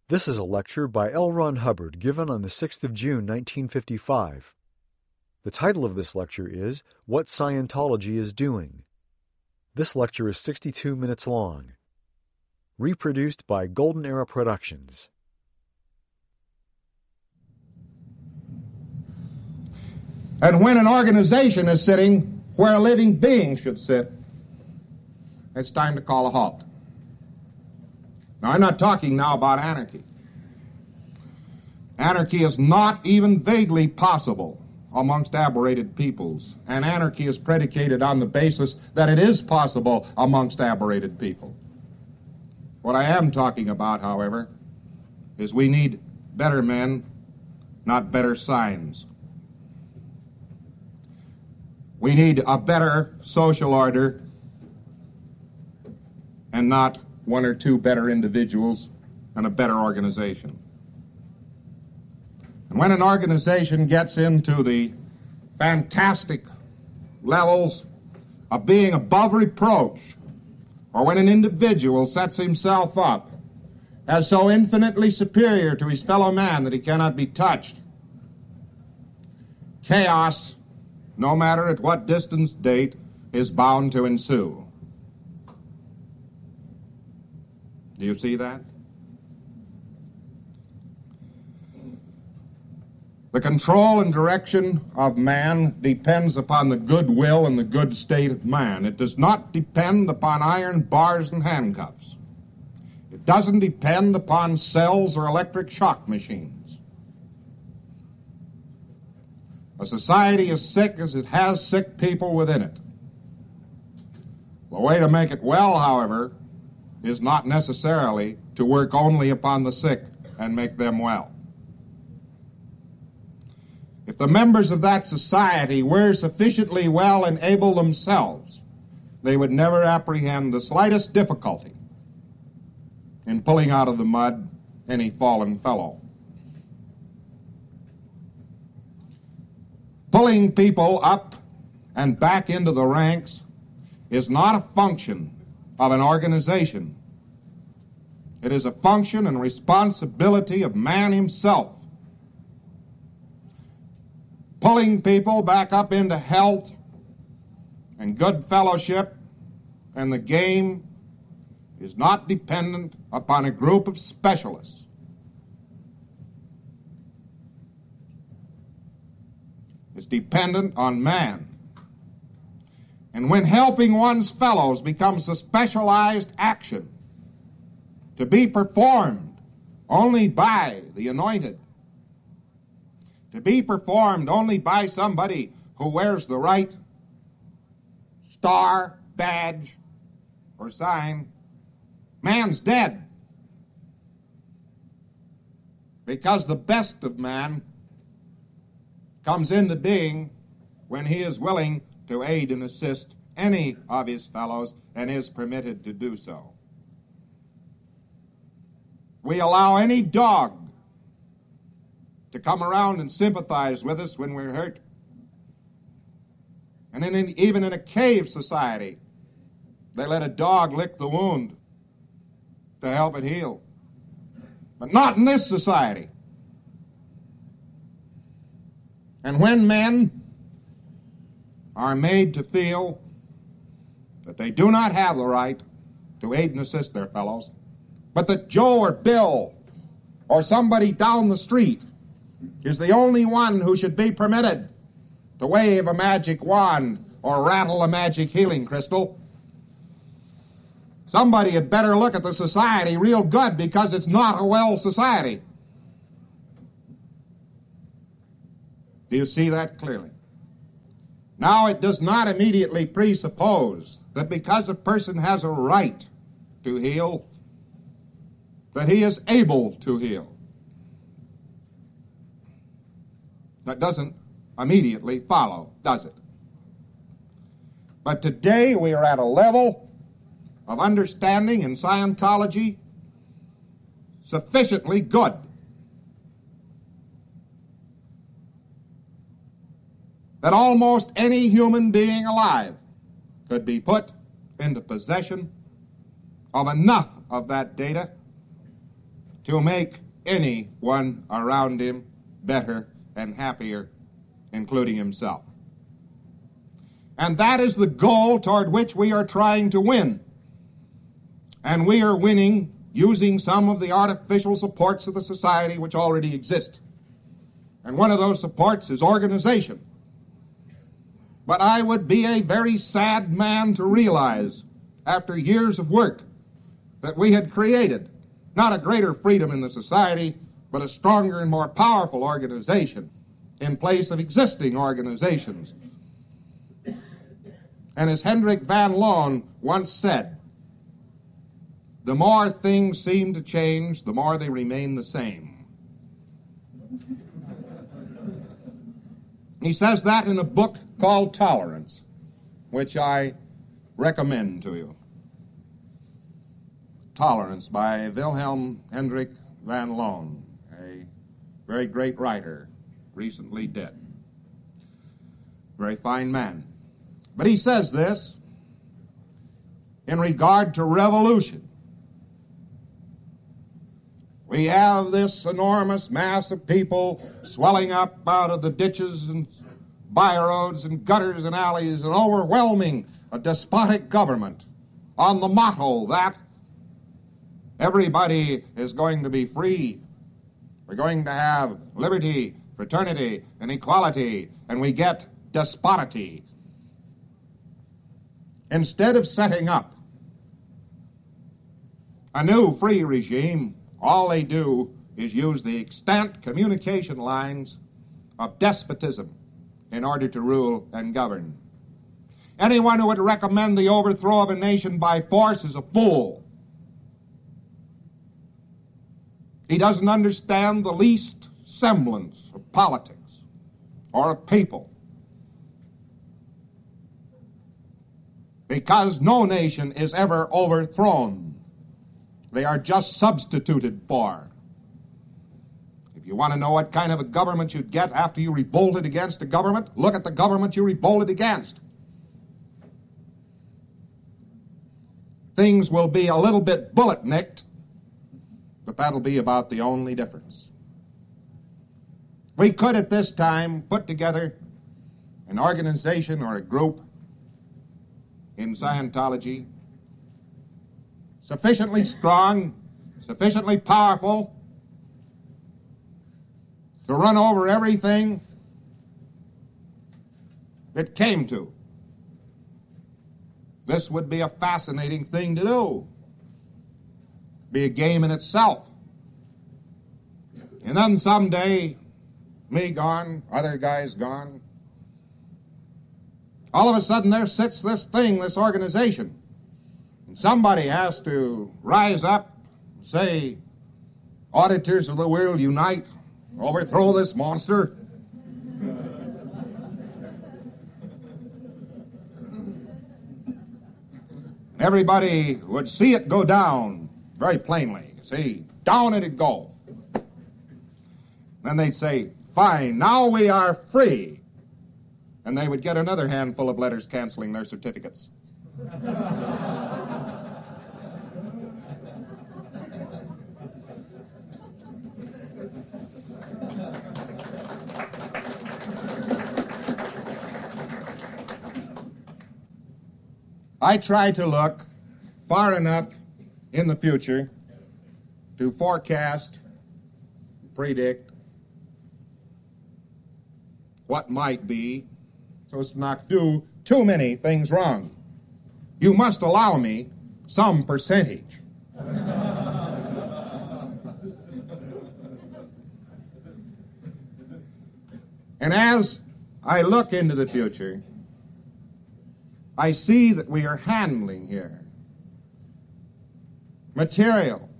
This is a lecture by L. Ron Hubbard given on the 6th of June, 1955. The title of this lecture is What Scientology is Doing. This lecture is 62 minutes long. Reproduced by Golden Era Productions. And when an organization is sitting where a living being should sit, it's time to call a halt. Now, I'm not talking now about anarchy. Anarchy is not even vaguely possible amongst aberrated peoples, and anarchy is predicated on the basis that it is possible amongst aberrated people. What I am talking about, however, is we need better men, not better signs. We need a better social order and not one or two better individuals and a better organization. And when an organization gets into the fantastic levels of being above reproach, or when an individual sets himself up as so infinitely superior to his fellow man that he cannot be touched, chaos, no matter at what distant date, is bound to ensue. Do you see that? The control and direction of man depends upon the goodwill and the good state of man. It does not depend upon iron bars and handcuffs. It doesn't depend upon cells or electric shock machines. A society is sick as it has sick people within it. The way to make it well, however, is not necessarily to work only upon the sick and make them well. If the members of that society were sufficiently well and able themselves, they would never apprehend the slightest difficulty in pulling out of the mud any fallen fellow. Pulling people up and back into the ranks is not a function of an organization. It is a function and responsibility of man himself. Pulling people back up into health and good fellowship and the game is not dependent upon a group of specialists. It's dependent on man. And when helping one's fellows becomes a specialized action to be performed only by the anointed, to be performed only by somebody who wears the right star, badge, or sign, man's dead. Because the best of man comes into being when he is willing to aid and assist any of his fellows and is permitted to do so. We allow any dog to come around and sympathize with us when we're hurt. And even in a cave society, they let a dog lick the wound to help it heal. But not in this society. And when men are made to feel that they do not have the right to aid and assist their fellows, but that Joe or Bill or somebody down the street is the only one who should be permitted to wave a magic wand or rattle a magic healing crystal, somebody had better look at the society real good, because it's not a well society. Do you see that clearly? Now, it does not immediately presuppose that because a person has a right to heal, that he is able to heal. That doesn't immediately follow, does it? But today we are at a level of understanding in Scientology sufficiently good that almost any human being alive could be put into possession of enough of that data to make anyone around him better and happier, including himself. And that is the goal toward which we are trying to win. And we are winning using some of the artificial supports of the society which already exist. And one of those supports is organization. But I would be a very sad man to realize, after years of work, that we had created not a greater freedom in the society, but a stronger and more powerful organization in place of existing organizations. And as Hendrik van Loon once said, the more things seem to change, the more they remain the same. He says that in a book called Tolerance, which I recommend to you. Tolerance by Wilhelm Hendrik van Loon, a very great writer, recently dead. Very fine man. But he says this in regard to revolution. We have this enormous mass of people swelling up out of the ditches and byroads and gutters and alleys and overwhelming a despotic government on the motto that everybody is going to be free. We're going to have liberty, fraternity, and equality, and we get despoty. Instead of setting up a new free regime, all they do is use the extant communication lines of despotism in order to rule and govern. Anyone who would recommend the overthrow of a nation by force is a fool. He doesn't understand the least semblance of politics or of people. Because no nation is ever overthrown. They are just substituted for. If you want to know what kind of a government you'd get after you revolted against a government, look at the government you revolted against. Things will be a little bit bullet-nicked, but that'll be about the only difference. We could at this time put together an organization or a group in Scientology sufficiently strong, sufficiently powerful to run over everything it came to. This would be a fascinating thing to do. Be a game in itself. And then someday, me gone, other guys gone, all of a sudden there sits this thing, this organization. And somebody has to rise up, say, auditors of the world unite, overthrow this monster. Everybody would see it go down very plainly. See, down it'd go. Then they'd say, fine, now we are free. And they would get another handful of letters canceling their certificates. I try to look far enough in the future to forecast, predict what might be, so as to not do too many things wrong. You must allow me some percentage. And as I look into the future, I see that we are handling here material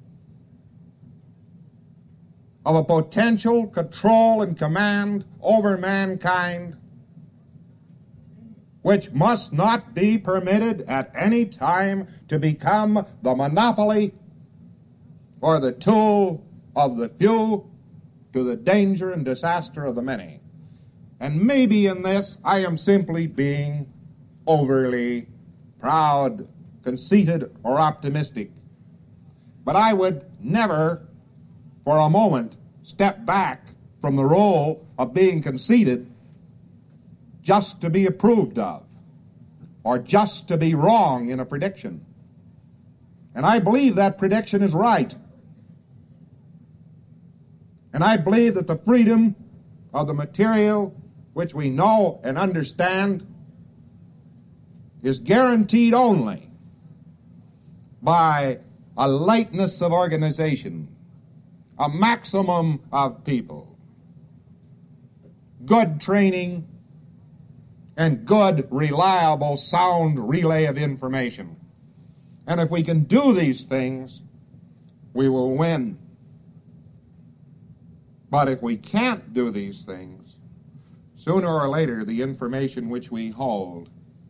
of a potential control and command over mankind which must not be permitted at any time to become the monopoly or the tool of the few to the danger and disaster of the many. And maybe in this I am simply being overly proud, conceited, or optimistic. But I would never for a moment step back from the role of being conceited just to be approved of, or just to be wrong in a prediction. And I believe that prediction is right. And I believe that the freedom of the material which we know and understand is guaranteed only by a lightness of organization, a maximum of people, good training, and good, reliable, sound relay of information. And if we can do these things, we will win. But if we can't do these things, sooner or later the information which we hold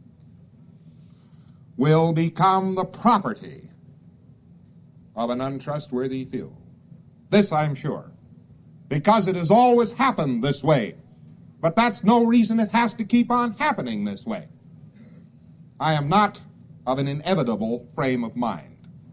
will become the property of an untrustworthy few. This I'm sure, because it has always happened this way. But that's no reason it has to keep on happening this way. I am not of an inevitable frame of mind.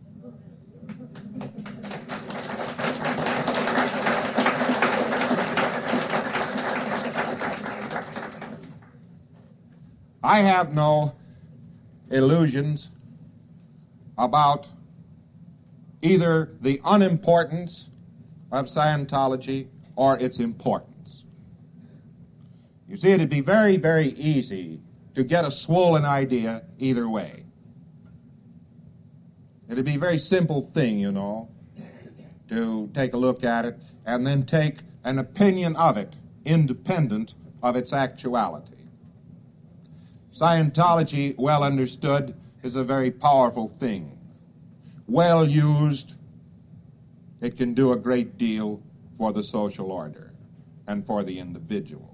I have no illusions about either the unimportance of Scientology or its importance. You see, it'd be very, very easy to get a swollen idea either way. It'd be a very simple thing, you know, to take a look at it and then take an opinion of it independent of its actuality. Scientology, well understood, is a very powerful thing. Well used, it can do a great deal for the social order and for the individual.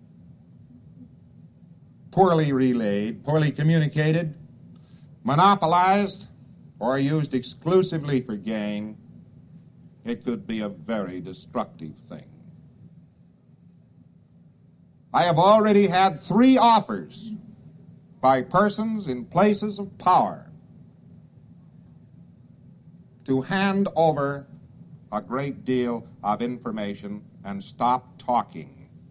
Poorly relayed, poorly communicated, monopolized, or used exclusively for gain, it could be a very destructive thing. I have already had 3 offers by persons in places of power to hand over a great deal of information and stop talking.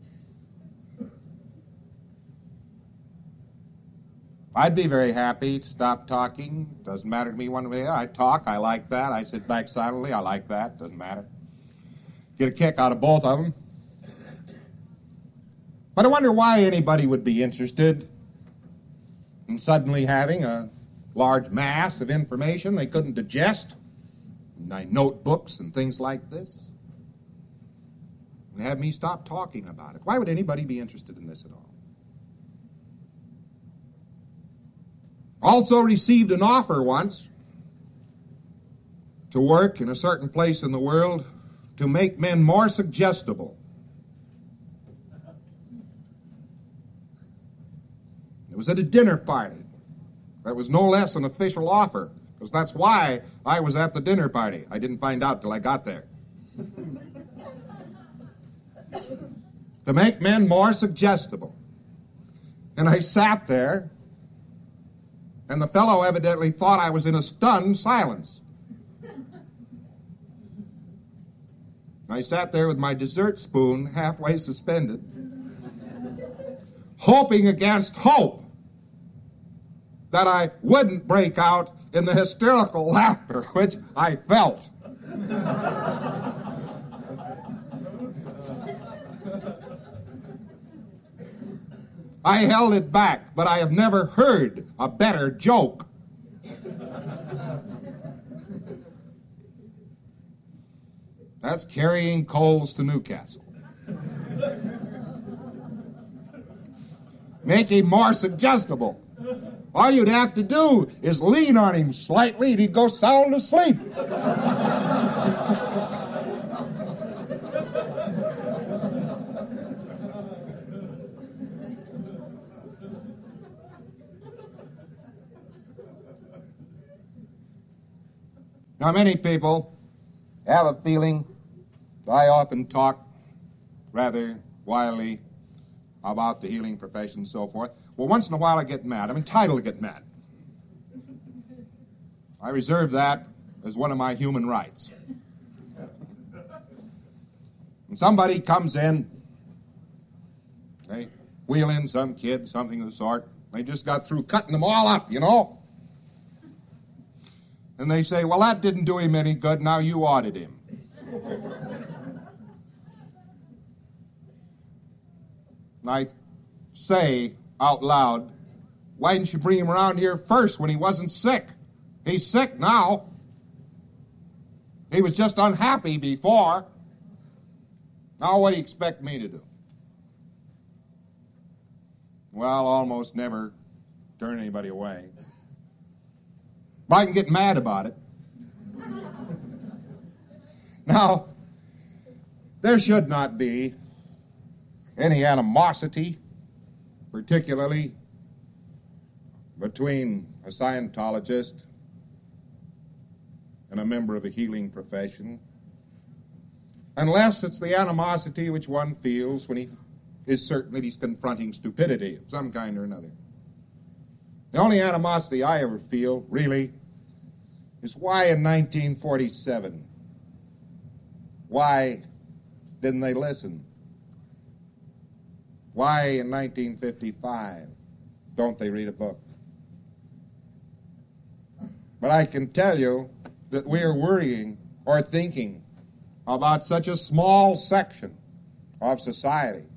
I'd be very happy to stop talking. Doesn't matter to me one way. I talk, I like that. I sit back silently, I like that. Doesn't matter. Get a kick out of both of them. But I wonder why anybody would be interested in suddenly having a large mass of information they couldn't digest, notebooks and things like this, and have me stop talking about it. Why would anybody be interested in this at all? Also received an offer once to work in a certain place in the world to make men more suggestible. It was at a dinner party. That was no less an official offer, because that's why I was at the dinner party. I didn't find out till I got there. To make men more suggestible. And I sat there, and the fellow evidently thought I was in a stunned silence. I sat there with my dessert spoon halfway suspended, hoping against hope that I wouldn't break out in the hysterical laughter which I felt. I held it back, but I have never heard a better joke. That's carrying coals to Newcastle. Make him more suggestible. All you'd have to do is lean on him slightly and he'd go sound asleep. Now, many people have a feeling, I often talk rather wildly about the healing profession and so forth. Well, once in a while I get mad. I'm entitled to get mad. I reserve that as one of my human rights. and somebody comes in, they wheel in some kid, something of the sort. They just got through cutting them all up, you know. And they say, well, that didn't do him any good, now you audit him. And I say out loud, why didn't you bring him around here first when he wasn't sick? He's sick now. He was just unhappy before. Now what do you expect me to do? Well, almost never turn anybody away. But I can get mad about it. Now, there should not be any animosity, particularly between a Scientologist and a member of a healing profession, unless it's the animosity which one feels when he is certain that he's confronting stupidity of some kind or another. The only animosity I ever feel, really, is why in 1947? Why didn't they listen? Why in 1955 don't they read a book? But I can tell you that we are worrying or thinking about such a small section of society.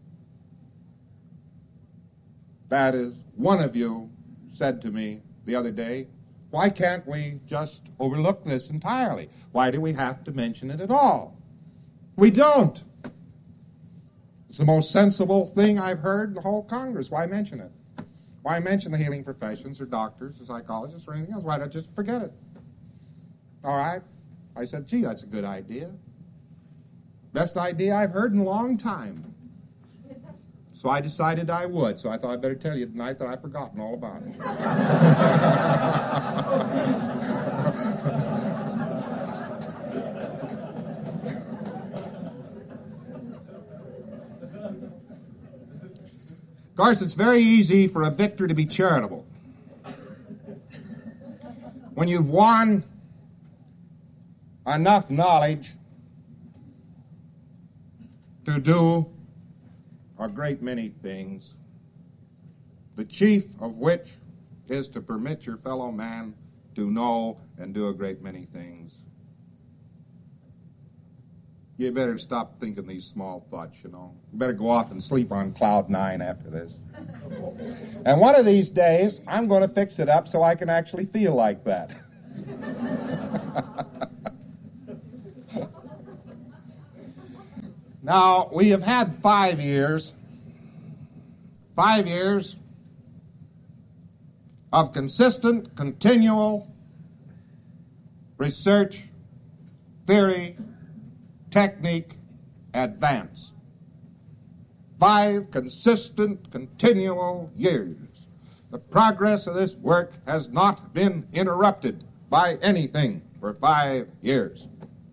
That is, one of you said to me the other day, why can't we just overlook this entirely? Why do we have to mention it at all? We don't. It's the most sensible thing I've heard in the whole Congress. Why mention it? Why mention the healing professions or doctors or psychologists or anything else? Why not just forget it? All right. I said, gee, that's a good idea. Best idea I've heard in a long time. So I decided I would. So I thought I'd better tell you tonight that I've forgotten all about it. Of course, it's very easy for a victor to be charitable. When you've won enough knowledge to do a great many things, the chief of which is to permit your fellow man to know and do a great many things. You better stop thinking these small thoughts, you know. You better go off and sleep on cloud 9 after this. And one of these days, I'm going to fix it up so I can actually feel like that. Now, we have had 5 years of consistent, continual research, theory, technique, advance. 5 consistent, continual years. The progress of this work has not been interrupted by anything for 5 years.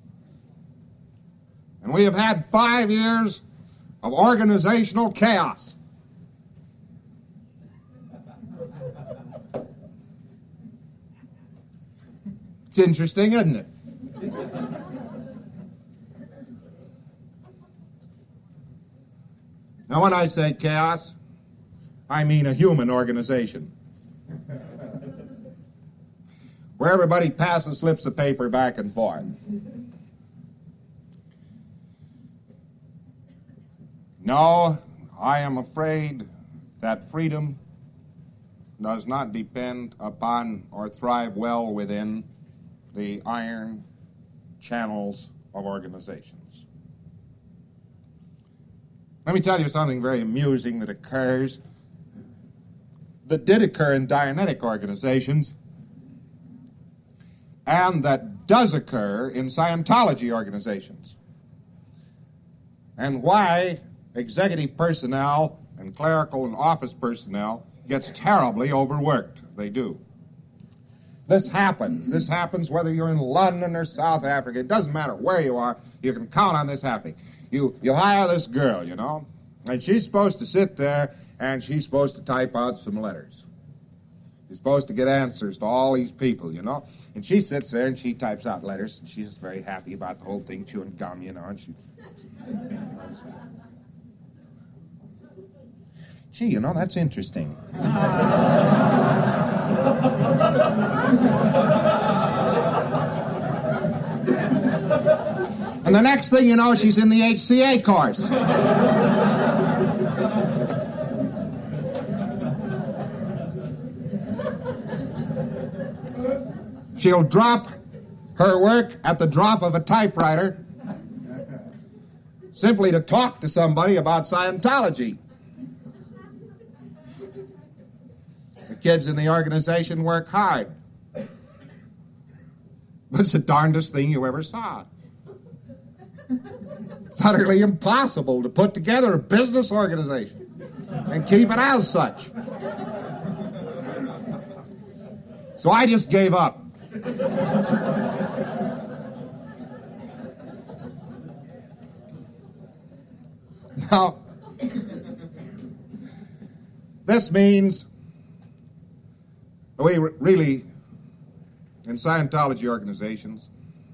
And we have had 5 years of organizational chaos. It's interesting, isn't it? Now, when I say chaos, I mean a human organization, where everybody passes slips of paper back and forth. No, I am afraid that freedom does not depend upon or thrive well within the iron channels of organizations. Let me tell you something very amusing that occurs, that did occur in Dianetic organizations, and that does occur in Scientology organizations. And why executive personnel and clerical and office personnel gets terribly overworked. They do. This happens. This happens whether you're in London or South Africa. It doesn't matter where you are. You can count on this happening. You hire this girl, you know, and she's supposed to sit there and she's supposed to type out some letters. She's supposed to get answers to all these people, you know. And she sits there and she types out letters, and she's just very happy about the whole thing, chewing gum, you know, and she... Gee, you know, that's interesting. And the next thing you know, she's in the HCA course. She'll drop her work at the drop of a typewriter simply to talk to somebody about Scientology. The kids in the organization work hard. But it's the darndest thing you ever saw. It's utterly impossible to put together a business organization and keep it as such. So I just gave up. Now, this means we really, in Scientology organizations,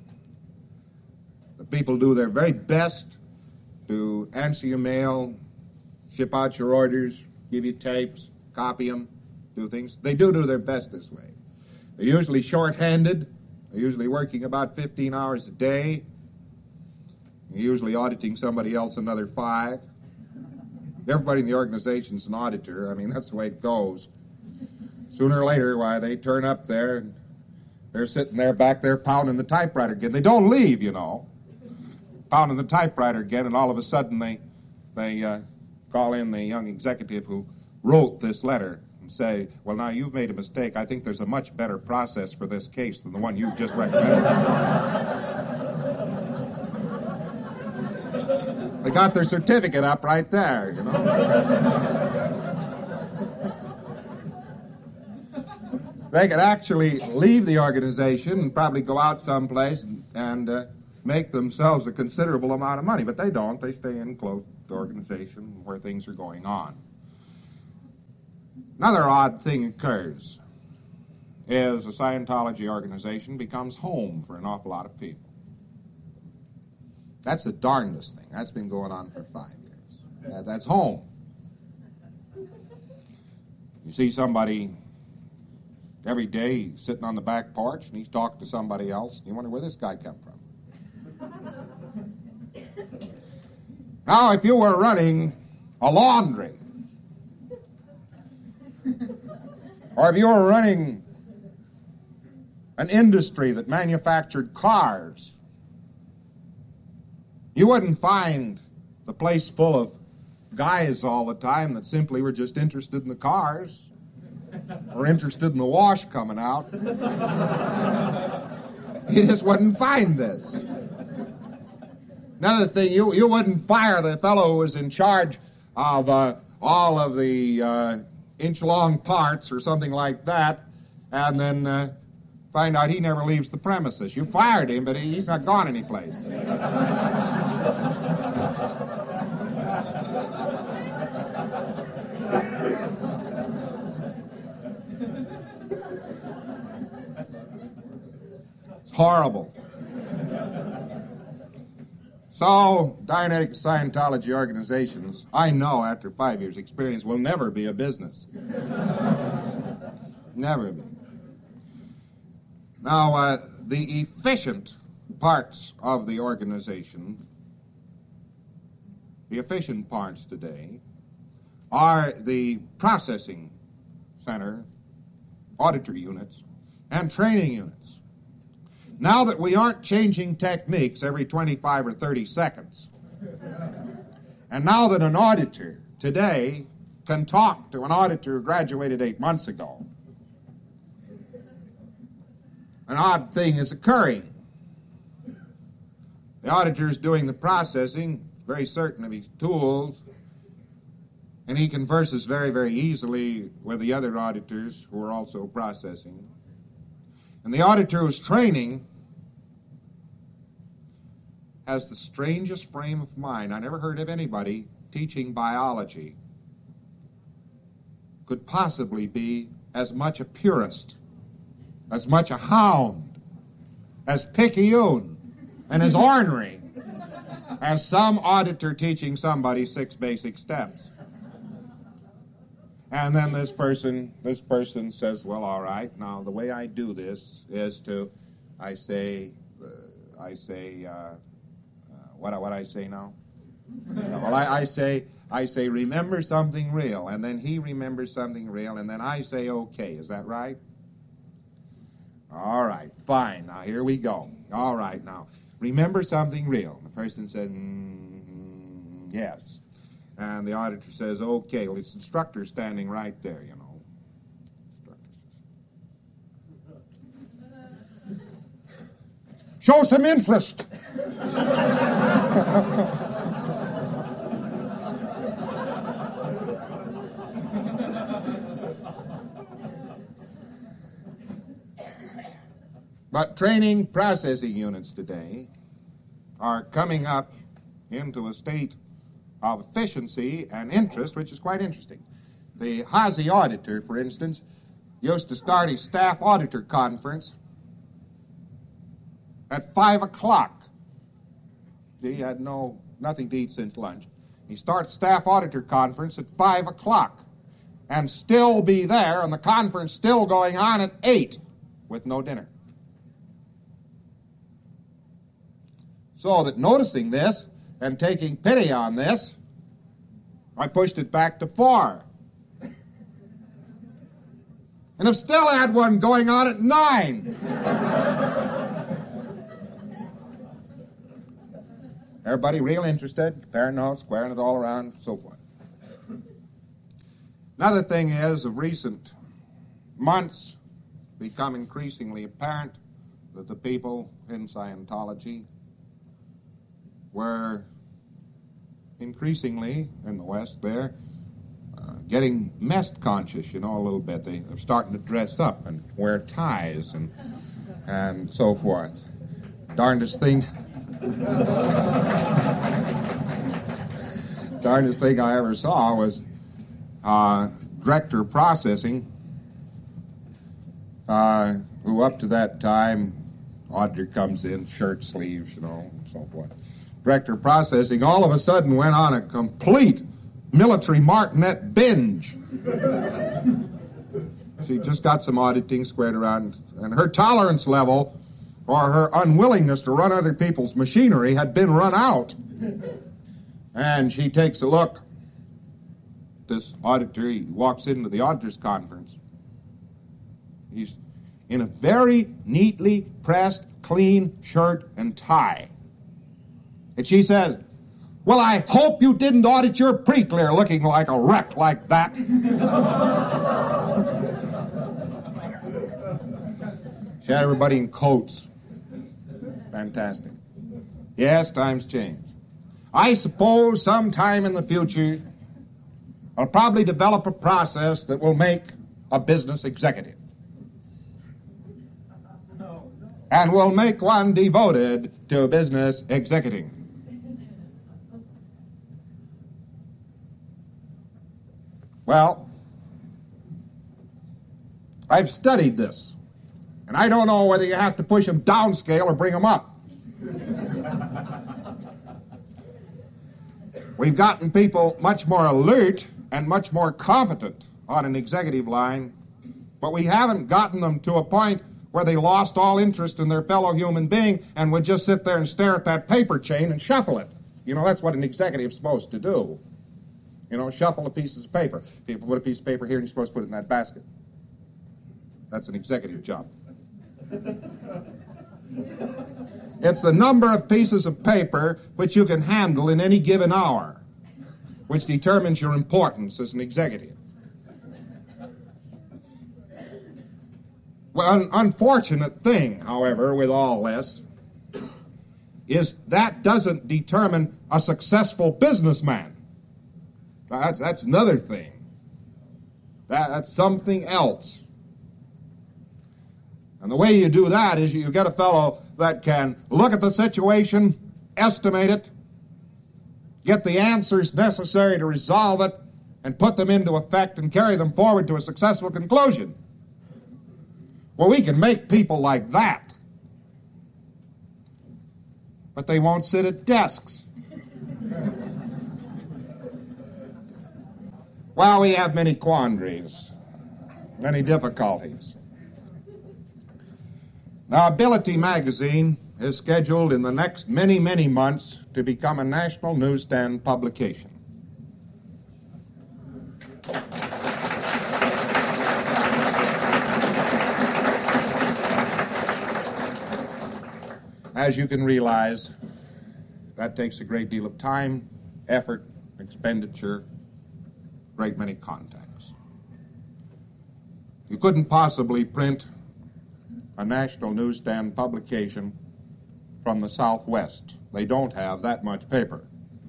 the people do their very best to answer your mail, ship out your orders, give you tapes, copy them, do things. They do their best this way. They're usually short-handed. They're usually working about 15 hours a day. They're usually auditing somebody else another 5. Everybody in the organization's an auditor. I mean, that's the way it goes. Sooner or later, why, they turn up there, and they're sitting there back there pounding the typewriter again. They don't leave, you know. Pounding the typewriter again, and all of a sudden they call in the young executive who wrote this letter and say, well, now, you've made a mistake. I think there's a much better process for this case than the one you've just recommended. They got their certificate up right there, you know. They could actually leave the organization and probably go out someplace and make themselves a considerable amount of money, but they don't. They stay in close to the organization where things are going on. Another odd thing occurs is a Scientology organization becomes home for an awful lot of people. That's the darndest thing. That's been going on for 5 years. That's home. You see somebody every day sitting on the back porch, and he's talking to somebody else, and you wonder where this guy come from. Now, if you were running a laundry, or if you were running an industry that manufactured cars, you wouldn't find the place full of guys all the time that simply were just interested in the cars or interested in the wash coming out. You just wouldn't find this. Another thing, you wouldn't fire the fellow who was in charge of all of the inch-long parts or something like that, and then find out he never leaves the premises. You fired him, but he's not gone anyplace. It's horrible. So, Dianetics Scientology organizations, I know after 5 years' experience, will never be a business. Never be. Now, the efficient parts of the organization, the efficient parts today, are the processing center, auditor units, and training units. Now that we aren't changing techniques every 25 or 30 seconds, and now that an auditor today can talk to an auditor who graduated 8 months ago, an odd thing is occurring. The auditor is doing the processing, very certain of his tools, and he converses very, very easily with the other auditors who are also processing. And the auditor who's training has the strangest frame of mind. I never heard of anybody teaching biology could possibly be as much a purist, as much a hound, as picayune, and as ornery as some auditor teaching somebody 6 basic steps. And then this person says, well, all right, now the way I do this is to, what I say now? Well, I say, remember something real, and then he remembers something real, and then I say, okay, is that right? All right, fine, now here we go. All right, now, remember something real. The person said, yes. And the auditor says, okay, well, it's the instructor standing right there, you know. Show some interest. But training processing units today are coming up into a state of efficiency and interest, which is quite interesting. The Hazy auditor, for instance, used to start his staff auditor conference at 5 o'clock. He had nothing to eat since lunch. He starts staff auditor conference at 5 o'clock and still be there, and the conference still going on at 8 with no dinner. So that noticing this and taking pity on this, I pushed it back to 4. And I've still had one going on at 9. Everybody real interested, comparing notes, squaring it all around, so forth. Another thing is, of recent months, become increasingly apparent that the people in Scientology were increasingly, in the West there, getting mess conscious, you know, a little bit. They're starting to dress up and wear ties and so forth. Darndest thing I ever saw was Director Processing, who up to that time, auditor comes in, shirt sleeves, you know, and so forth. Director Processing all of a sudden went on a complete military martinet binge. She just got some auditing squared around, and her tolerance level or her unwillingness to run other people's machinery had been run out. And she takes a look. This auditor, he walks into the auditor's conference. He's in a very neatly pressed, clean shirt and tie. And she says, well, I hope you didn't audit your pre-clear looking like a wreck like that. She had everybody in coats. Fantastic. Yes, times change. I suppose sometime in the future, I'll probably develop a process that will make a business executive. And will make one devoted to business executing. Well, I've studied this, and I don't know whether you have to push them downscale or bring them up. We've gotten people much more alert and much more competent on an executive line, but we haven't gotten them to a point where they lost all interest in their fellow human being and would just sit there and stare at that paper chain and shuffle it. You know, that's what an executive's supposed to do. You know, shuffle the pieces of paper. People put a piece of paper here and you're supposed to put it in that basket. That's an executive job. It's the number of pieces of paper which you can handle in any given hour, which determines your importance as an executive. Well, an unfortunate thing, however, with all this, is that doesn't determine a successful businessman. That's another thing. That's something else. And the way you do that is you get a fellow that can look at the situation, estimate it, get the answers necessary to resolve it, and put them into effect and carry them forward to a successful conclusion. Well, we can make people like that, but they won't sit at desks. Well, we have many quandaries, many difficulties. Now, Ability magazine is scheduled in the next many, many months to become a national newsstand publication. As you can realize, that takes a great deal of time, effort, expenditure, a great many contacts. You couldn't possibly print a national newsstand publication from the Southwest. They don't have that much paper.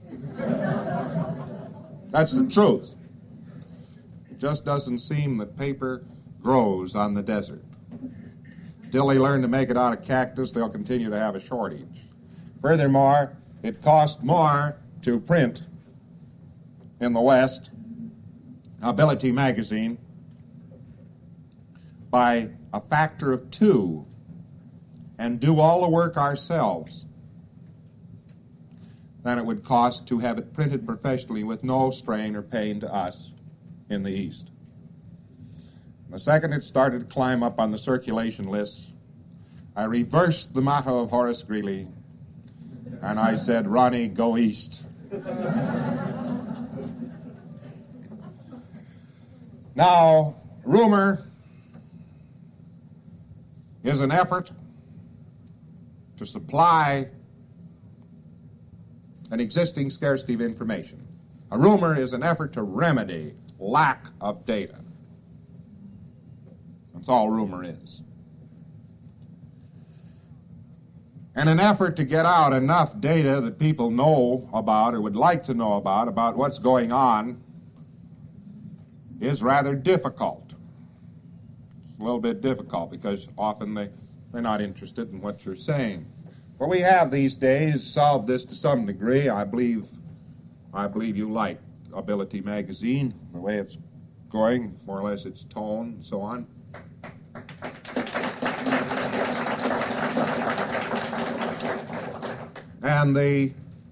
That's the truth. It just doesn't seem that paper grows on the desert. Until they learn to make it out of cactus, they'll continue to have a shortage. Furthermore, it costs more to print in the West Ability magazine by a factor of 2 and do all the work ourselves than it would cost to have it printed professionally with no strain or pain to us in the East. The second it started to climb up on the circulation lists, I reversed the motto of Horace Greeley, and I said, Ronnie, go east. Now, rumor is an effort to supply an existing scarcity of information. A rumor is an effort to remedy lack of data. That's all rumor is. And an effort to get out enough data that people know about or would like to know about what's going on is rather difficult. It's a little bit difficult because often they're not interested in what you're saying. Well, we have these days solved this to some degree. I believe you like Ability magazine, the way it's going, more or less its tone and so on. And the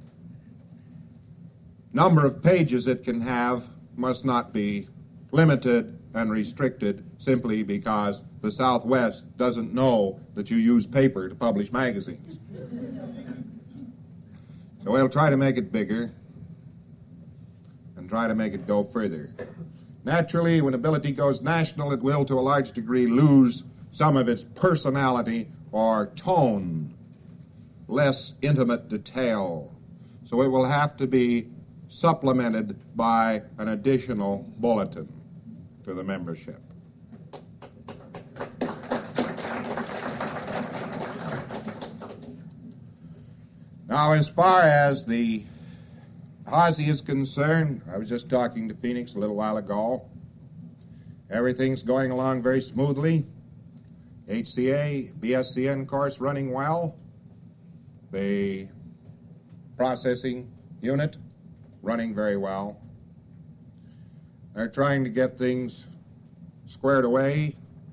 number of pages it can have must not be limited and restricted simply because the Southwest doesn't know that you use paper to publish magazines. So we'll try to make it bigger and try to make it go further. Naturally, when Ability goes national, it will to a large degree lose some of its personality or tone, less intimate detail. So it will have to be supplemented by an additional bulletin to the membership. Now, as far as the HOSI is concerned, I was just talking to Phoenix a little while ago. Everything's going along very smoothly. HCA, BSCN course running well. The processing unit running very well. They're trying to get things squared away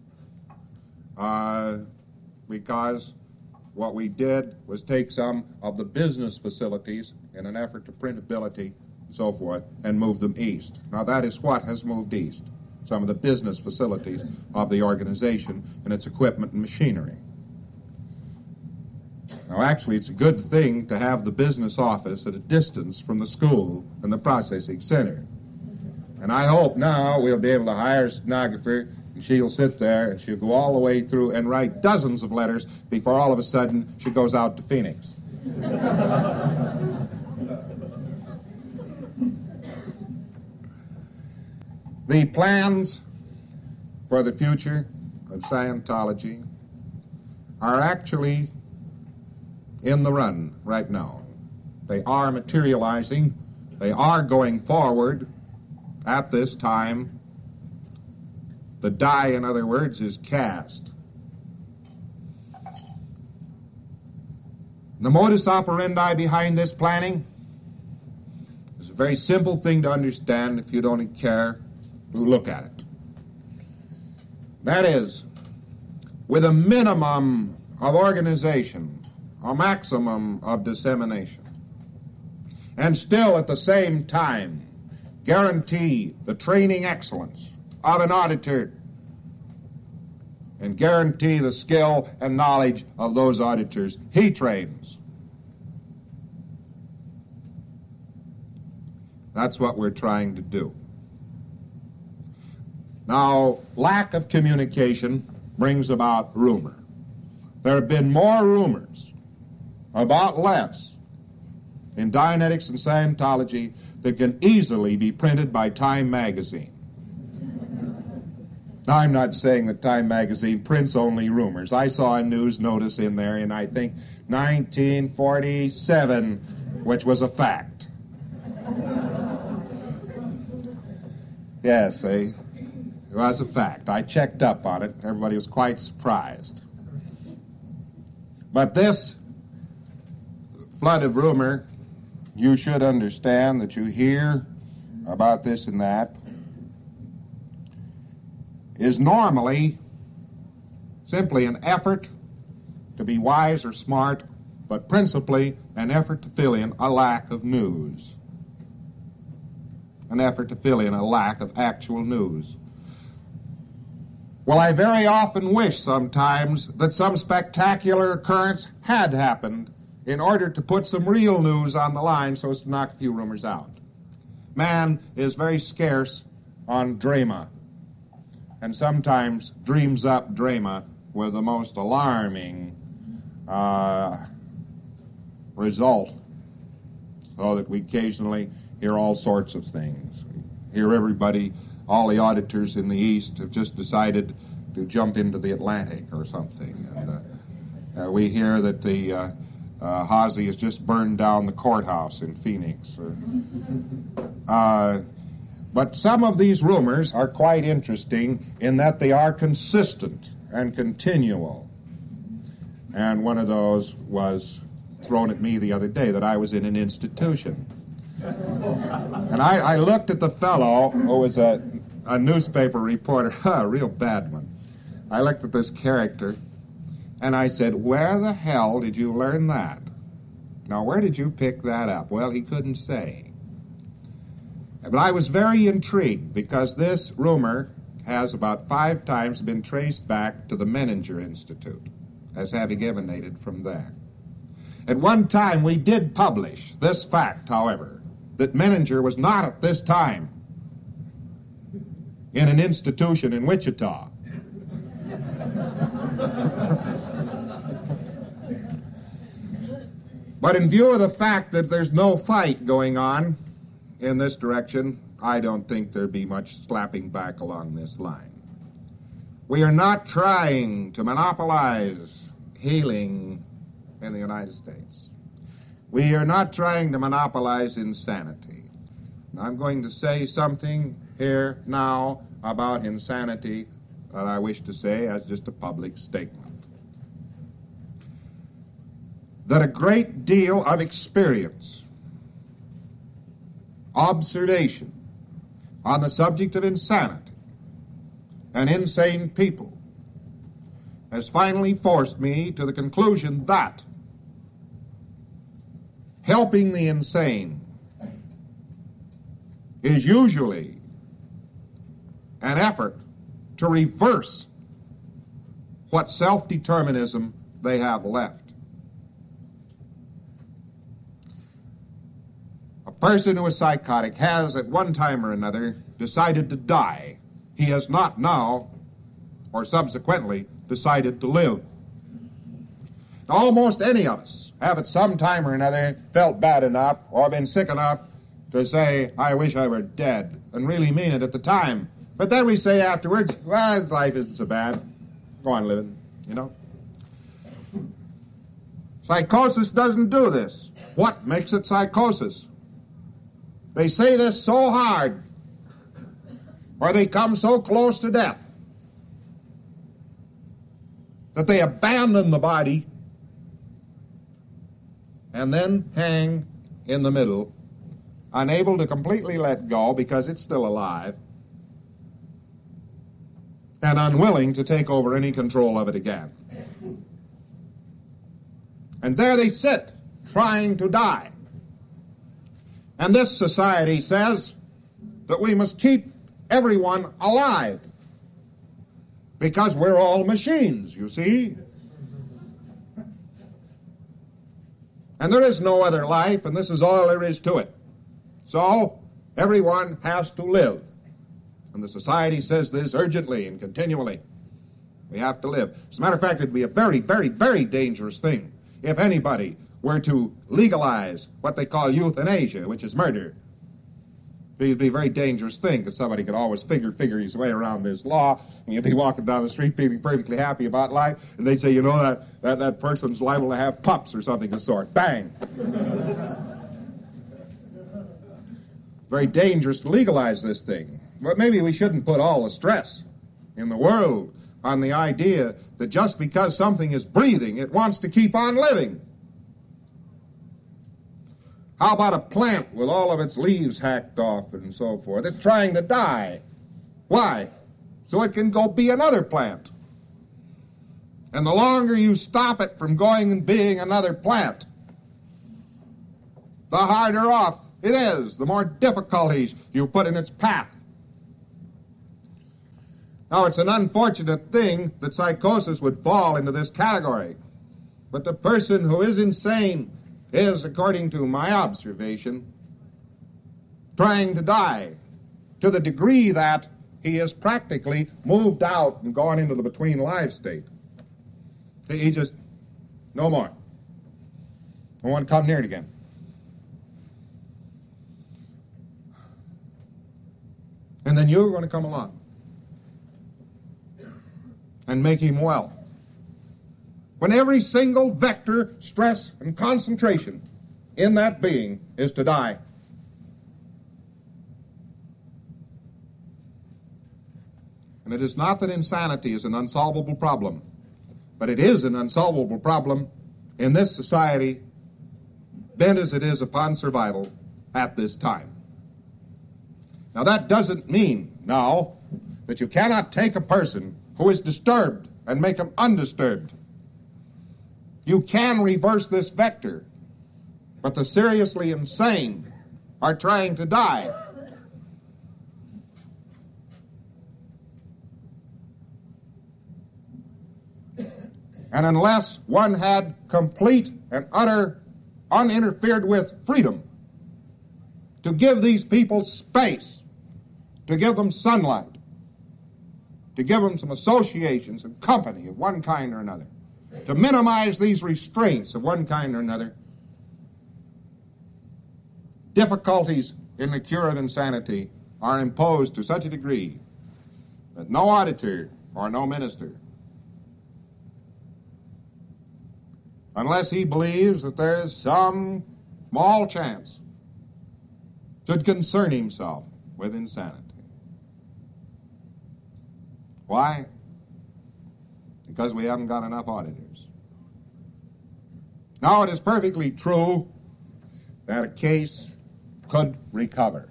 because what we did was take some of the business facilities in an effort to print Ability and so forth and move them east. Now that is what has moved east, some of the business facilities of the organization and its equipment and machinery. Now actually it's a good thing to have the business office at a distance from the school and the processing center. And I hope now we'll be able to hire a stenographer, and she'll sit there and she'll go all the way through and write dozens of letters before all of a sudden she goes out to Phoenix. The plans for the future of Scientology are actually in the run right now. They are materializing. They are going forward at this time. The die, in other words, is cast. The modus operandi behind this planning is a very simple thing to understand if you don't care to look at it. That is, with a minimum of organization, a maximum of dissemination, and still at the same time guarantee the training excellence of an auditor and guarantee the skill and knowledge of those auditors he trains. That's what we're trying to do. Now, lack of communication brings about rumor. There have been more rumors about less in Dianetics and Scientology that can easily be printed by Time magazine. Now, I'm not saying that Time magazine prints only rumors. I saw a news notice in there in, I think, 1947, which was a fact. Yes, it was a fact. I checked up on it. Everybody was quite surprised. But this flood of rumor, you should understand that you hear about this and that, is normally simply an effort to be wise or smart, but principally an effort to fill in a lack of news. An effort to fill in a lack of actual news. Well, I very often wish sometimes that some spectacular occurrence had happened in order to put some real news on the line so as to knock a few rumors out. Man is very scarce on drama, and sometimes dreams up drama with the most alarming result, so that we occasionally hear all sorts of things. Hear everybody, all the auditors in the East have just decided to jump into the Atlantic or something. And we hear that the Hazy has just burned down the courthouse in Phoenix. But some of these rumors are quite interesting in that they are consistent and continual. And one of those was thrown at me the other day, that I was in an institution. And I looked at the fellow who was a newspaper reporter, a real bad one. I looked at this character, and I said, "Where the hell did you learn that? Now, where did you pick that up?" Well, he couldn't say. But I was very intrigued, because this rumor has about 5 times been traced back to the Menninger Institute, as having emanated from there. At one time, we did publish this fact, however, that Menninger was not at this time in an institution in Wichita. But in view of the fact that there's no fight going on in this direction, I don't think there'd be much slapping back along this line. We are not trying to monopolize healing in the United States. We are not trying to monopolize insanity. I'm going to say something here now about insanity that I wish to say as just a public statement. That a great deal of experience, observation on the subject of insanity and insane people has finally forced me to the conclusion that helping the insane is usually an effort to reverse what self-determinism they have left. A person who is psychotic has at one time or another decided to die. He has not now, or subsequently, decided to live. Almost any of us have at some time or another felt bad enough or been sick enough to say, "I wish I were dead," and really mean it at the time. But then we say afterwards, "Well, his life isn't so bad. Go on living," you know. Psychosis doesn't do this. What makes it psychosis? They say this so hard, or they come so close to death, that they abandon the body and then hang in the middle, unable to completely let go because it's still alive, and unwilling to take over any control of it again. And there they sit, trying to die. And this society says that we must keep everyone alive because we're all machines, you see. And there is no other life, and this is all there is to it. So everyone has to live. And the society says this urgently and continually. We have to live. As a matter of fact, it'd be a very, very, very dangerous thing if anybody were to legalize what they call euthanasia, which is murder. It would be a very dangerous thing, because somebody could always figure his way around this law, and you'd be walking down the street feeling perfectly happy about life, and they'd say, you know, that person's liable to have pups or something of the sort. Bang! Very dangerous to legalize this thing. But maybe we shouldn't put all the stress in the world on the idea that just because something is breathing, it wants to keep on living. How about a plant with all of its leaves hacked off and so forth? It's trying to die. Why? So it can go be another plant. And the longer you stop it from going and being another plant, the harder off it is, the more difficulties you put in its path. Now, it's an unfortunate thing that psychosis would fall into this category. But the person who is insane is, according to my observation, trying to die to the degree that he is practically moved out and gone into the between life state. He just, no more. I want to come near it again. And then you're going to come along and make him well. When every single vector, stress, and concentration in that being is to die. And it is not that insanity is an unsolvable problem, but it is an unsolvable problem in this society, bent as it is upon survival at this time. Now, that doesn't mean now that you cannot take a person who is disturbed and make him undisturbed. You can reverse this vector, but the seriously insane are trying to die. And unless one had complete and utter, uninterfered with freedom to give these people space, to give them sunlight, to give them some associations and company of one kind or another, to minimize these restraints of one kind or another, difficulties in the cure of insanity are imposed to such a degree that no auditor or no minister, unless he believes that there is some small chance, should concern himself with insanity. Why? Because we haven't got enough auditors. Now, it is perfectly true that a case could recover.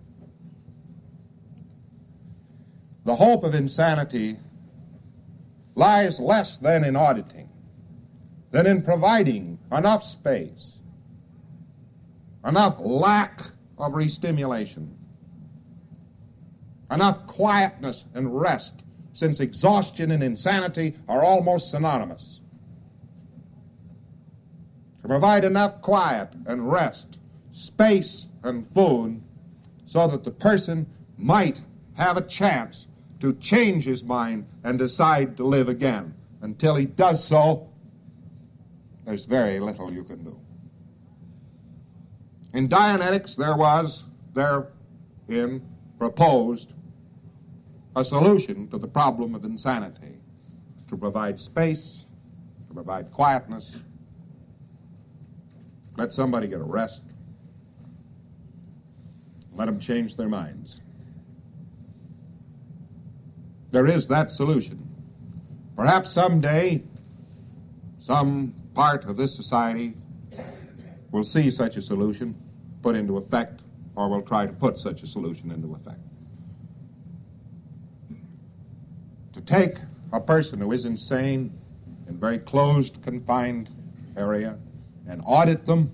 The hope of insanity lies less than in auditing, than in providing enough space, enough lack of restimulation, enough quietness and rest, since exhaustion and insanity are almost synonymous. To provide enough quiet and rest, space and food, so that the person might have a chance to change his mind and decide to live again. Until he does so, there's very little you can do. In Dianetics, there was therein proposed a solution to the problem of insanity, to provide space, to provide quietness, let somebody get a rest, let them change their minds. There is that solution. Perhaps someday, some part of this society will see such a solution put into effect, or will try to put such a solution into effect. To take a person who is insane in a very closed, confined area and audit them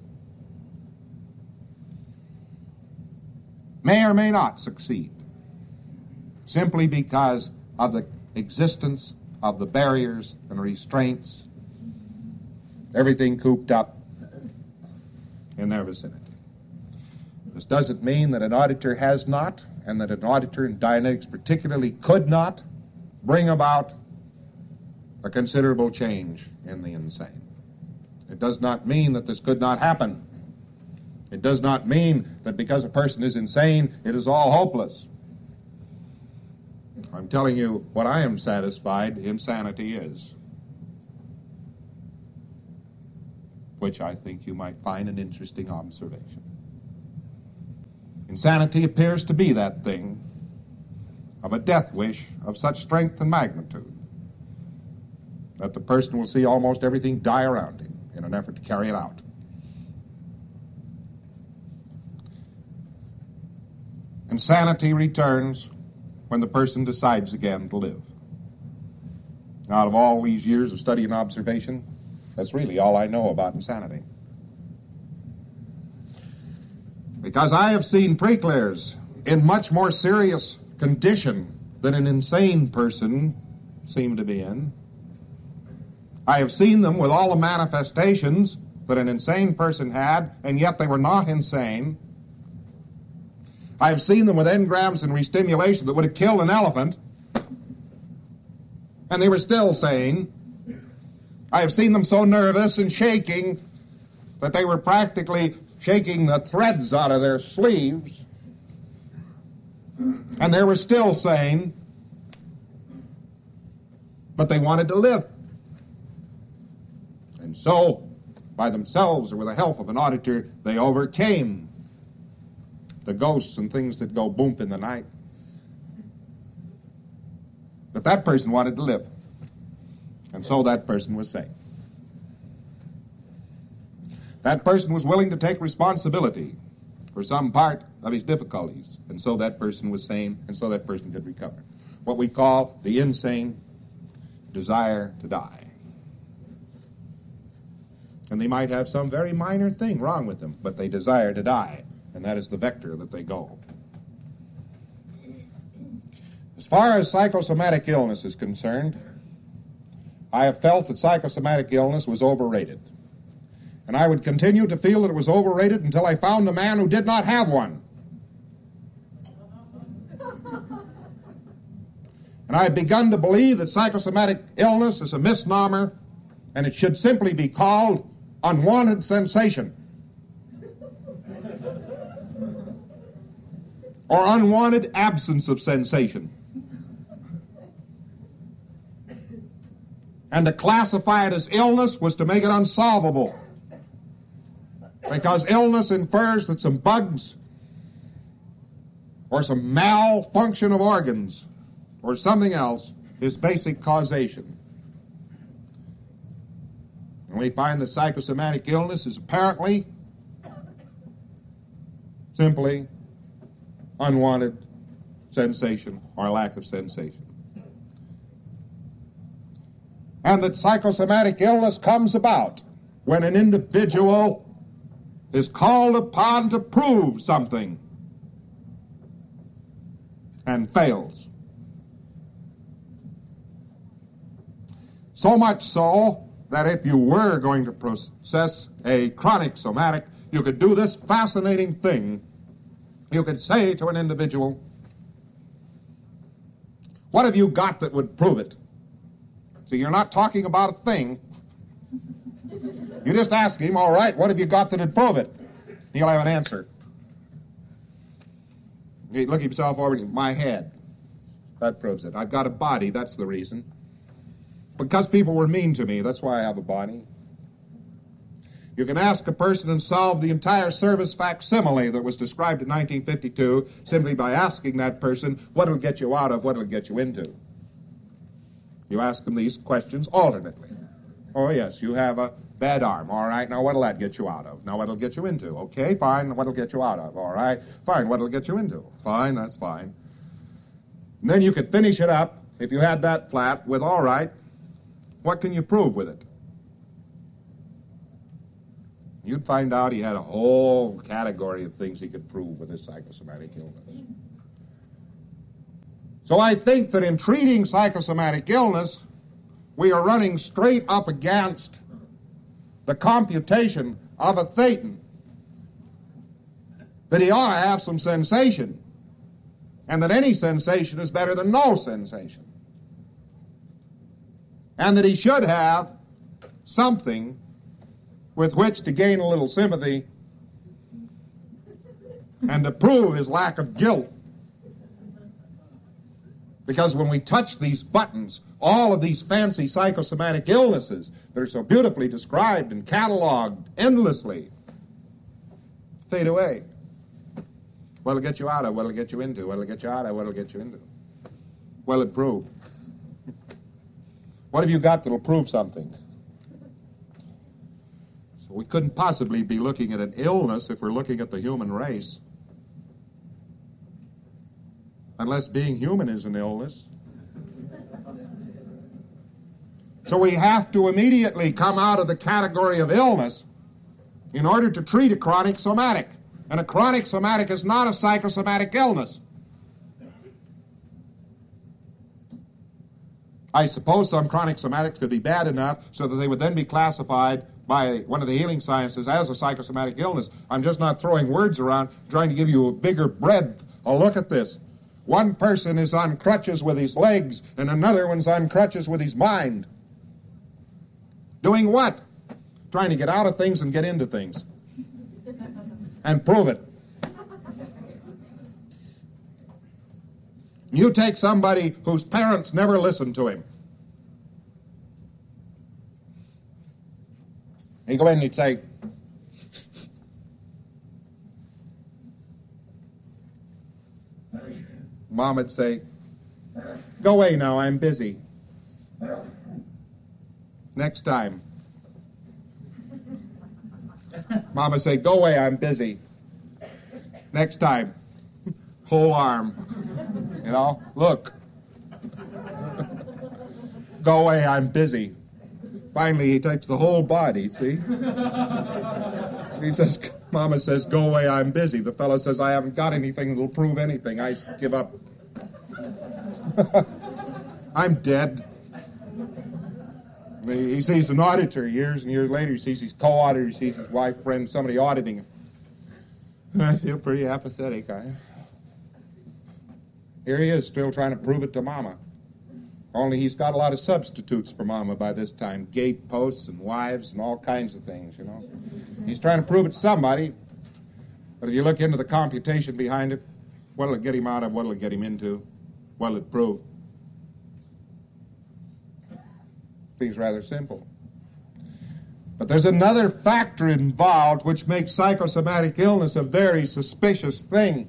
may or may not succeed, simply because of the existence of the barriers and restraints, everything cooped up in their vicinity. This doesn't mean that an auditor has not, and that an auditor in Dianetics particularly could not, bring about a considerable change in the insane. It does not mean that this could not happen. It does not mean that because a person is insane, it is all hopeless. I'm telling you what I am satisfied insanity is, which I think you might find an interesting observation. Insanity appears to be that thing of a death wish of such strength and magnitude that the person will see almost everything die around him in an effort to carry it out. Insanity returns when the person decides again to live. Out of all these years of study and observation, that's really all I know about insanity. Because I have seen pre-clears in much more serious condition than an insane person seemed to be in. I have seen them with all the manifestations that an insane person had, and yet they were not insane. I have seen them with engrams and restimulation that would have killed an elephant, and they were still sane. I have seen them so nervous and shaking that they were practically shaking the threads out of their sleeves, and they were still sane, but they wanted to live. And so, by themselves or with the help of an auditor, they overcame the ghosts and things that go boom in the night. But that person wanted to live, and so that person was saved. That person was willing to take responsibility for some part of his difficulties, and so that person was sane, and so that person could recover. What we call the insane desire to die. And they might have some very minor thing wrong with them, but they desire to die, and that is the vector that they go. As far as psychosomatic illness is concerned, I have felt that psychosomatic illness was overrated. And I would continue to feel that it was overrated until I found a man who did not have one. And I have begun to believe that psychosomatic illness is a misnomer, and it should simply be called unwanted sensation, or unwanted absence of sensation. And to classify it as illness was to make it unsolvable, because illness infers that some bugs or some malfunction of organs or something else is basic causation. And we find that psychosomatic illness is apparently simply unwanted sensation or lack of sensation. And that psychosomatic illness comes about when an individual is called upon to prove something and fails. So much so that if you were going to process a chronic somatic, you could do this fascinating thing. You could say to an individual, what have you got that would prove it? So you're not talking about a thing. You just ask him, all right, what have you got that would prove it? He'll have an answer. He'd look himself over in my head. That proves it. I've got a body, that's the reason. Because people were mean to me, that's why I have a body. You can ask a person and solve the entire service facsimile that was described in 1952 simply by asking that person, what will get you out of, what will get you into? You ask them these questions alternately. Oh, yes, you have a bad arm. All right, now what'll that get you out of? Now what'll get you into? Okay, fine, what'll get you out of? All right, fine, what'll get you into? Fine, that's fine. And then you could finish it up if you had that flat with all right, what can you prove with it? You'd find out he had a whole category of things he could prove with his psychosomatic illness. So I think that in treating psychosomatic illness, we are running straight up against the computation of a thetan, that he ought to have some sensation, and that any sensation is better than no sensation, and that he should have something with which to gain a little sympathy and to prove his lack of guilt. Because when we touch these buttons, all of these fancy psychosomatic illnesses that are so beautifully described and cataloged endlessly fade away. What'll get you out of? What'll get you into? What'll get you out of? What'll get you into? What'll it prove? What have you got that'll prove something? So we couldn't possibly be looking at an illness if we're looking at the human race. Unless being human is an illness. So we have to immediately come out of the category of illness in order to treat a chronic somatic. And a chronic somatic is not a psychosomatic illness. I suppose some chronic somatics could be bad enough so that they would then be classified by one of the healing sciences as a psychosomatic illness. I'm just not throwing words around, trying to give you a bigger breadth. Oh, look at this. One person is on crutches with his legs, and another one's on crutches with his mind. Doing what? Trying to get out of things and get into things. And prove it. You take somebody whose parents never listened to him. He'd go in and he'd say, Mom would say, go away now, I'm busy. Next time. Mom would say, go away, I'm busy. Next time. Whole arm. You know, look. Go away, I'm busy. Finally, he takes the whole body, see? He says, Mama says, go away, I'm busy. The fellow says, I haven't got anything that'll prove anything. I give up. I'm dead. He sees an auditor years and years later. He sees his co-auditor. He sees his wife, friend, somebody auditing him. I feel pretty apathetic. Here he is, still trying to prove it to Mama. Only he's got a lot of substitutes for Mama by this time. Gate posts and wives and all kinds of things, you know. He's trying to prove it to somebody. But if you look into the computation behind it, what'll it get him out of? What'll it get him into? What'll it prove? Seems rather simple. But there's another factor involved which makes psychosomatic illness a very suspicious thing.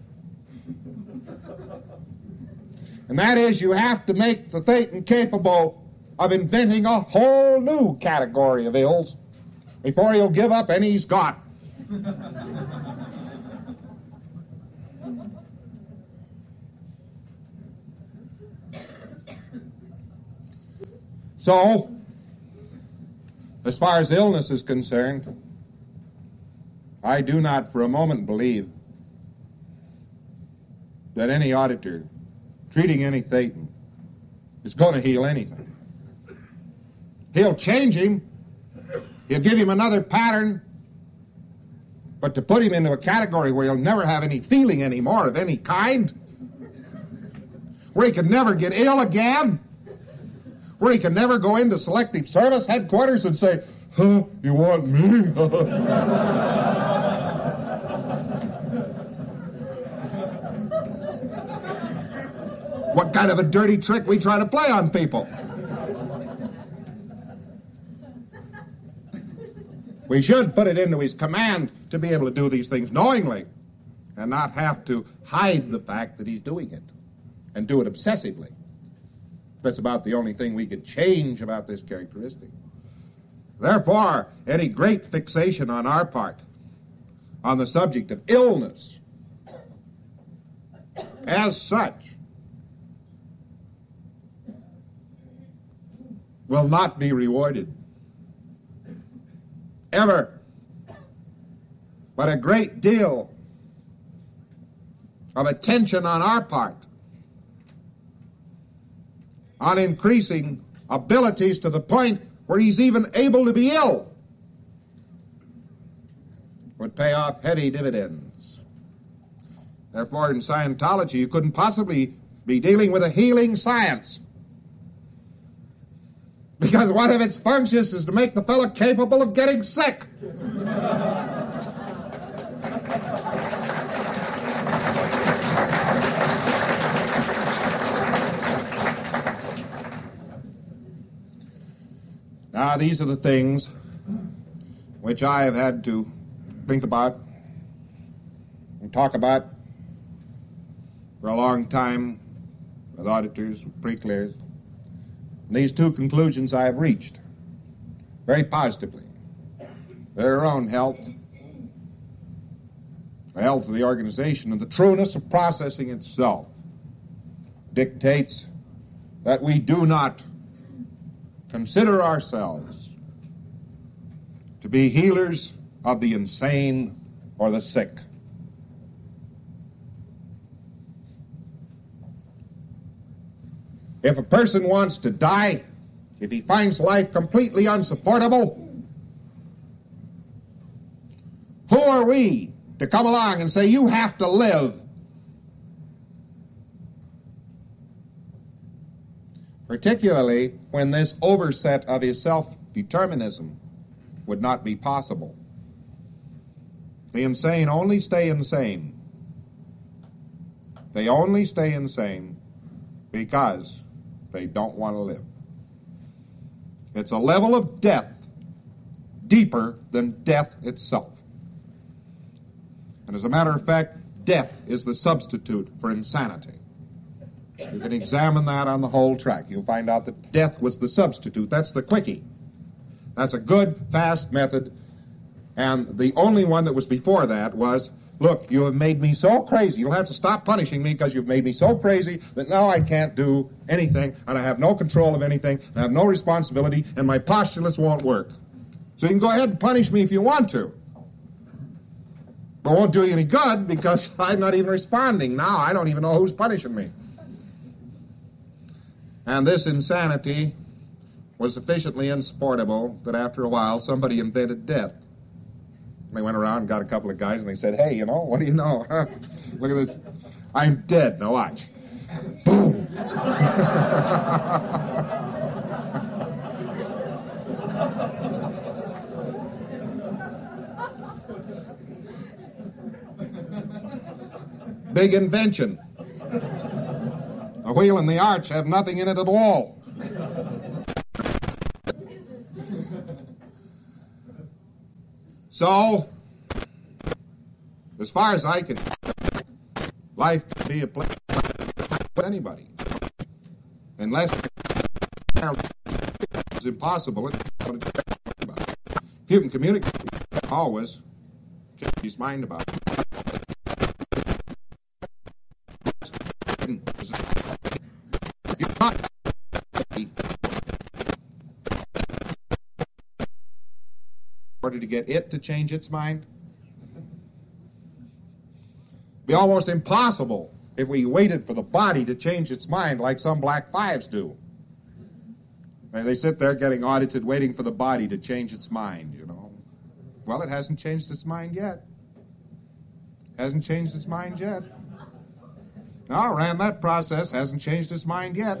And that is, you have to make the thetan capable of inventing a whole new category of ills before he'll give up any he's got. So, as far as illness is concerned, I do not for a moment believe that any auditor treating any thetan is going to heal anything. He'll change him. He'll give him another pattern. But to put him into a category where he'll never have any feeling anymore of any kind, where he can never get ill again, where he can never go into selective service headquarters and say, huh, you want me? What kind of a dirty trick we try to play on people? We should put it into his command to be able to do these things knowingly and not have to hide the fact that he's doing it and do it obsessively. That's about the only thing we could change about this characteristic. Therefore, any great fixation on our part on the subject of illness as such will not be rewarded. Ever. But a great deal of attention on our part on increasing abilities to the point where he's even able to be ill would pay off heavy dividends. Therefore, in Scientology, you couldn't possibly be dealing with a healing science, because one of its functions is to make the fellow capable of getting sick. Now, these are the things which I have had to think about and talk about for a long time with auditors, with pre-clears. And these two conclusions I have reached very positively. Their own health, the health of the organization, and the trueness of processing itself dictates that we do not consider ourselves to be healers of the insane or the sick. If a person wants to die, if he finds life completely unsupportable, who are we to come along and say, you have to live? Particularly when this overset of his self-determinism would not be possible. The insane only stay insane. They only stay insane because they don't want to live. It's a level of death deeper than death itself. And as a matter of fact, death is the substitute for insanity. You can examine that on the whole track. You'll find out that death was the substitute. That's the quickie. That's a good, fast method. And the only one that was before that was, look, you have made me so crazy. You'll have to stop punishing me because you've made me so crazy that now I can't do anything, and I have no control of anything, and I have no responsibility, and my postulates won't work. So you can go ahead and punish me if you want to. But it won't do you any good because I'm not even responding now. I don't even know who's punishing me. And this insanity was sufficiently insupportable that after a while somebody invented death. They went around and got a couple of guys and they said, hey, you know, what do you know? Look at this. I'm dead. Now watch. Boom. Big invention. The wheel and the arch have nothing in it at all. So, as far as I can, life can be a place for anybody. Unless it's impossible. If you can communicate, always change his mind about it. You're not in order to get it to change its mind. It'd be almost impossible if we waited for the body to change its mind like some black fives do. And they sit there getting audited waiting for the body to change its mind, you know. Well, it hasn't changed its mind yet. Hasn't changed its mind yet. No, ran that process, hasn't changed its mind yet.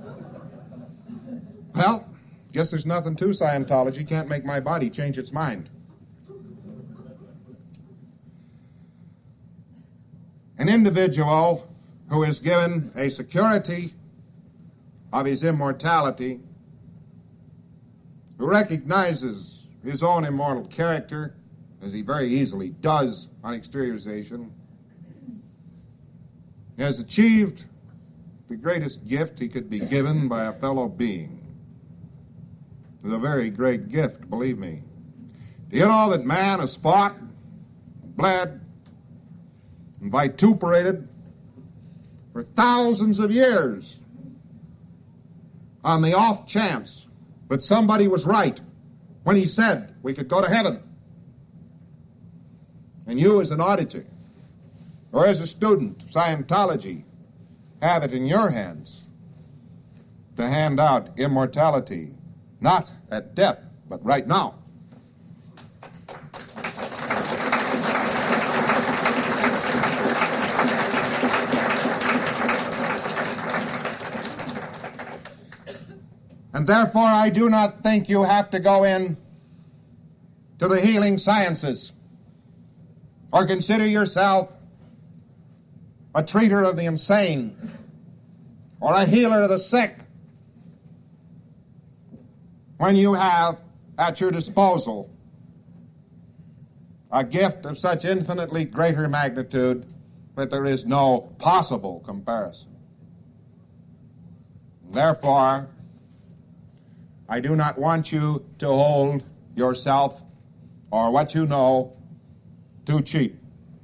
Well, guess there's nothing to Scientology. Can't make my body change its mind. An individual who is given a security of his immortality, who recognizes his own immortal character, as he very easily does on exteriorization, has achieved the greatest gift he could be given by a fellow being. It's a very great gift, believe me. Do you know that man has fought, bled, and vituperated for thousands of years on the off chance that somebody was right when he said we could go to heaven. And you as an auditor or as a student of Scientology have it in your hands to hand out immortality, not at death, but right now. And therefore, I do not think you have to go in to the healing sciences or consider yourself a treater of the insane or a healer of the sick when you have at your disposal a gift of such infinitely greater magnitude that there is no possible comparison. Therefore, I do not want you to hold yourself or what you know too cheap.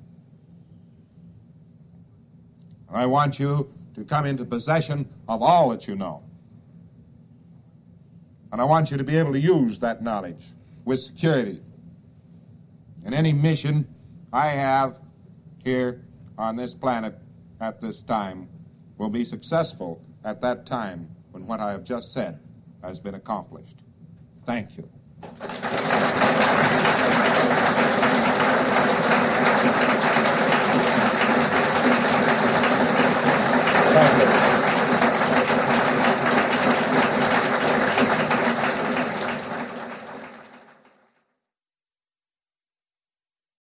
I want you to come into possession of all that you know. And I want you to be able to use that knowledge with security. And any mission I have here on this planet at this time will be successful at that time when what I have just said has been accomplished. Thank you. Thank you.